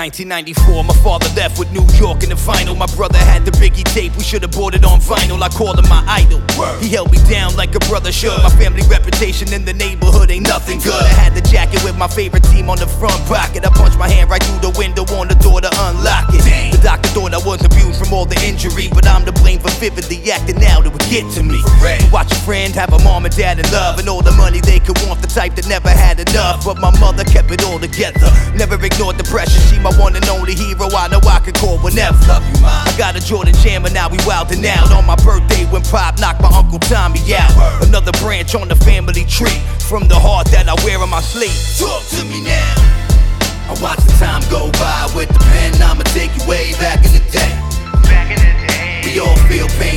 1994, my father left with New York in the final. My brother had the Biggie tape, we should've bought it on vinyl. I called him my idol. He held me down like a brother should. My family reputation in the neighborhood ain't nothing good. I had the jacket with my favorite team on the front pocket. I punched my hand right through the window on the door to unlock it. The doctor thought I was abused from all the injury, but I'm to blame for vividly acting out, it would get to me. Watch a friend have a mom and dad in love, and all the money they could want, the type that never had enough. But my mother kept it all together, never ignored the pressure. She my one and only hero, I know I can call whenever. I got a Jordan Jam and now we wildin' out. On my birthday when Pop knocked my Uncle Tommy out. Another branch on the family tree, from the heart that I wear on my sleeve. Talk to me now. I watch the time go by with the pen, I'ma take you way back in the day. We all feel pain.